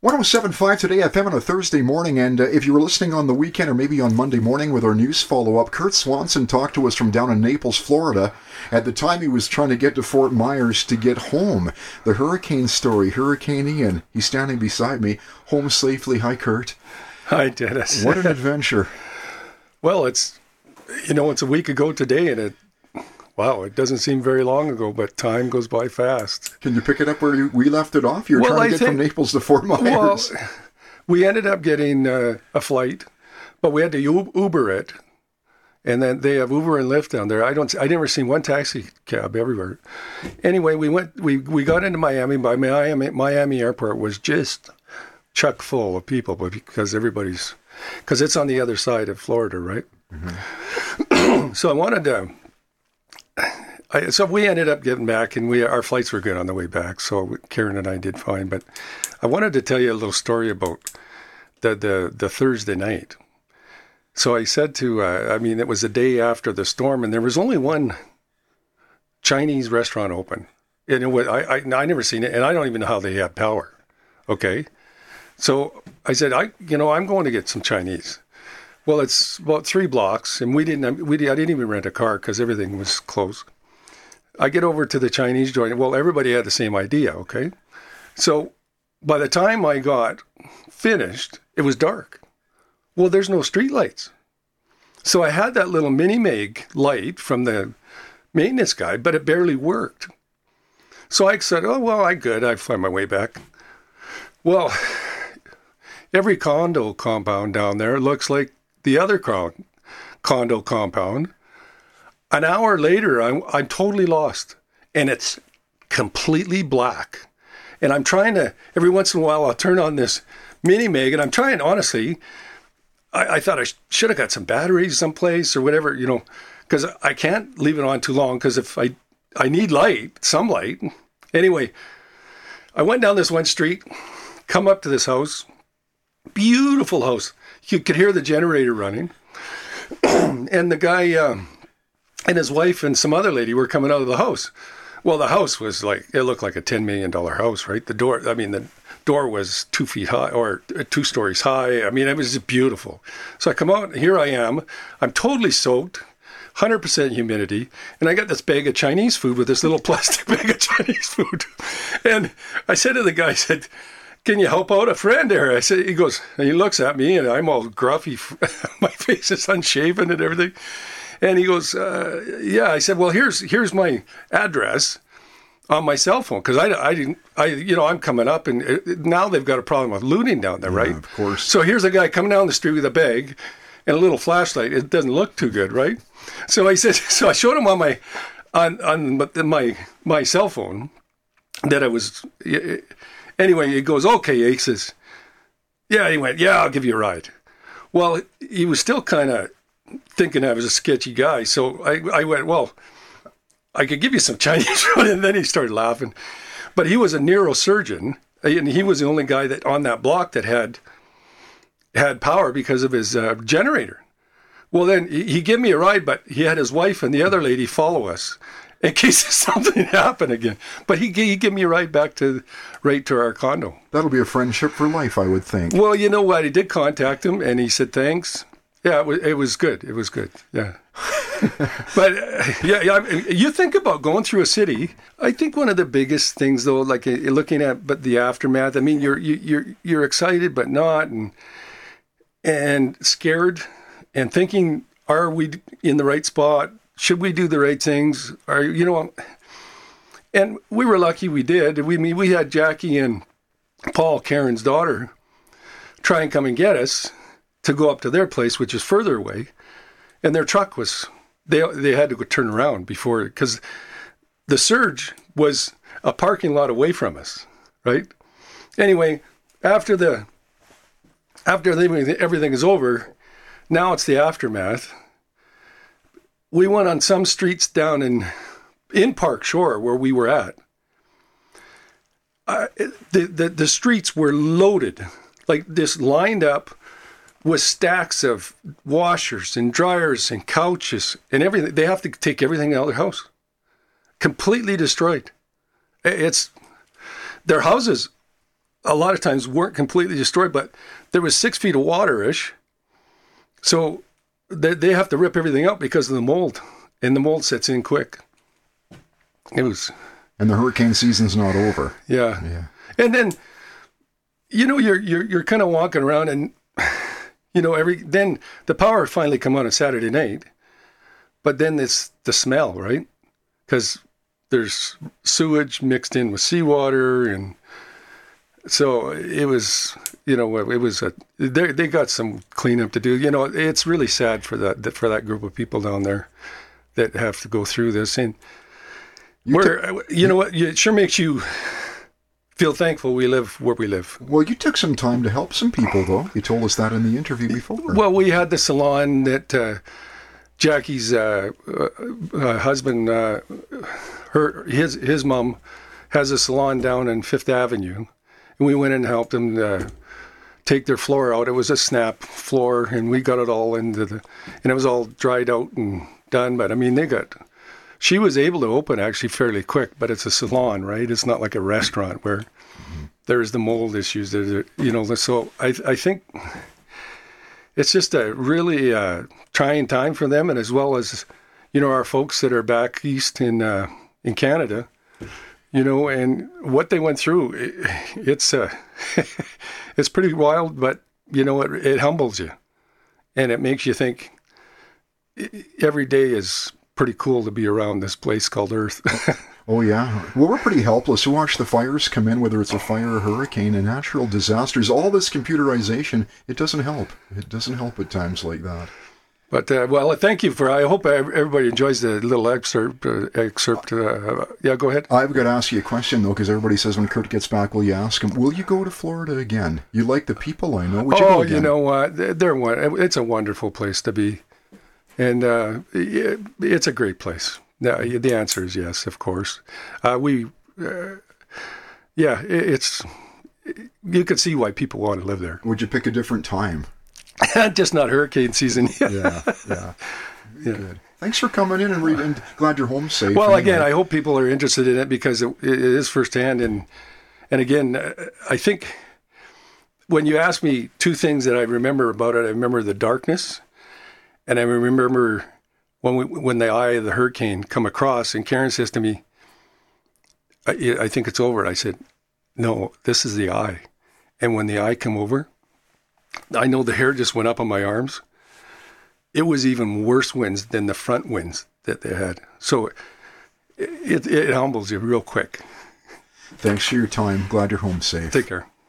107.5 Today FM on a Thursday morning, and if you were listening on the weekend or maybe on Monday morning with our news follow-up, Kurt Swanson talked to us from down in Naples, Florida. At the time, he was trying to get to Fort Myers to get home. The hurricane story, Hurricane Ian. He's standing beside me, home safely. Hi, Kurt. Hi, Dennis. What an adventure. Well, it's a week ago today, and it doesn't seem very long ago, but time goes by fast. Can you pick it up where we left it off? You're trying to get from Naples to Fort Myers. Well, we ended up getting a flight, but we had to Uber it. And then they have Uber and Lyft down there. I never seen one taxi cab everywhere. Anyway, we got into Miami. By Miami airport was just chock full of people, because it's on the other side of Florida, right? Mm-hmm. So I wanted to. So we ended up getting back, and our flights were good on the way back. So Karen and I did fine. But I wanted to tell you a little story about the Thursday night. So I said it was the day after the storm, and there was only one Chinese restaurant open. And I never seen it, and I don't even know how they have power. Okay, so I said I'm going to get some Chinese. Well, it's about 3 blocks, and I didn't even rent a car because everything was closed. I get over to the Chinese joint. Well, everybody had the same idea. Okay, so by the time I got finished, it was dark. Well, there's no street lights. So I had that little mini-meg light from the maintenance guy, but it barely worked. So I said, I find my way back. Well, every condo compound down there looks like the other condo compound. An hour later, I'm totally lost, and it's completely black. And I'm trying to, every once in a while, I'll turn on this mini-meg, and I'm trying, honestly, I thought I should have got some batteries someplace or whatever, because I can't leave it on too long, because if I need some light. Anyway, I went down this one street, come up to this house, beautiful house. You could hear the generator running. And the guy and his wife and some other lady were coming out of the house. Well, the house was it looked like a $10 million house, right? The door was 2 feet high, or 2 stories high. I mean, it was just beautiful. So I come out, here I am. I'm totally soaked, 100% humidity, and I got this bag of Chinese food with this little plastic bag of Chinese food. And I said to the guy, I said, "Can you help out a friend there?" I said, he goes, and he looks at me, and I'm all gruffy. My face is unshaven and everything. And he goes, yeah. I said, well, here's my address on my cell phone, because I'm coming up, and now they've got a problem with looting down there, right? Yeah, of course. So here's a guy coming down the street with a bag and a little flashlight. It doesn't look too good, right? So I said, so I showed him on my cell phone that I was. Anyway, he goes, okay. He says, yeah. He went, yeah, I'll give you a ride. Well, he was still kind of thinking I was a sketchy guy, so I went, well, I could give you some Chinese food. And then he started laughing. But he was a neurosurgeon, and he was the only guy that on that block that had power because of his generator. Well, then he gave me a ride, but he had his wife and the other lady follow us in case something happened again. But he gave me a ride back right to our condo. That'll be a friendship for life, I would think. Well, you know what? I did contact him, and he said thanks. Yeah, it was good. It was good. Yeah. But you think about going through a city. I think one of the biggest things, though, like looking at the aftermath. I mean, you're excited but not, and scared, and thinking, are we in the right spot? Should we do the right things? And we were lucky we did. We had Jackie and Paul, Karen's daughter, try and come and get us to go up to their place, which is further away. And their truck was, they had to go turn around before, because the surge was a parking lot away from us, right? Anyway, after everything is over, now it's the aftermath. We went on some streets down in Park Shore where we were at. The streets were loaded, like this, lined up with stacks of washers and dryers and couches and everything. They have to take everything out of their house. Completely destroyed. Their houses a lot of times weren't completely destroyed, but there was 6 feet of water-ish. So they have to rip everything out because of the mold, and the mold sets in quick. It was... And the hurricane season's not over. Yeah. And then, you're kind of walking around and, then the power finally come on Saturday night, but then it's the smell, right? Because there's sewage mixed in with seawater, and so it was, they got some cleanup to do. It's really sad for that group of people down there that have to go through this. And it sure makes you feel thankful we live where we live. Well, you took some time to help some people, though. You told us that in the interview before. Well, we had the salon that Jackie's husband, his mom has a salon down in Fifth Avenue, and we went in and helped them take their floor out. It was a snap floor, and we got it all and it was all dried out and done. But I mean, she was able to open actually fairly quick, but it's a salon, right? It's not like a restaurant where there's the mold issues. So I think it's just a really trying time for them, and as well as, our folks that are back east in Canada, and what they went through. It's it's pretty wild, but it humbles you, and it makes you think every day is pretty cool to be around this place called Earth. Oh, yeah. Well, we're pretty helpless. We watch the fires come in, whether it's a fire, a hurricane, and natural disasters. All this computerization, it doesn't help. It doesn't help at times like that. But, thank you I hope everybody enjoys the little excerpt. Yeah, go ahead. I've got to ask you a question, though, because everybody says when Kurt gets back, will you ask him, will you go to Florida again? You like the people, I know. Would you go again? You know what? It's a wonderful place to be. And it's a great place. The answer is yes, of course. It's you could see why people want to live there. Would you pick a different time? Just not hurricane season. Yeah. Good. Thanks for coming in and glad you're home safe. Well, again, I hope people are interested in it because it is firsthand. And again, I think when you ask me two things that I remember about it, I remember the darkness. And I remember when the eye of the hurricane come across, and Karen says to me, I think it's over. I said, no, this is the eye. And when the eye come over, I know the hair just went up on my arms. It was even worse winds than the front winds that they had. So it humbles you real quick. Thanks for your time. Glad you're home safe. Take care.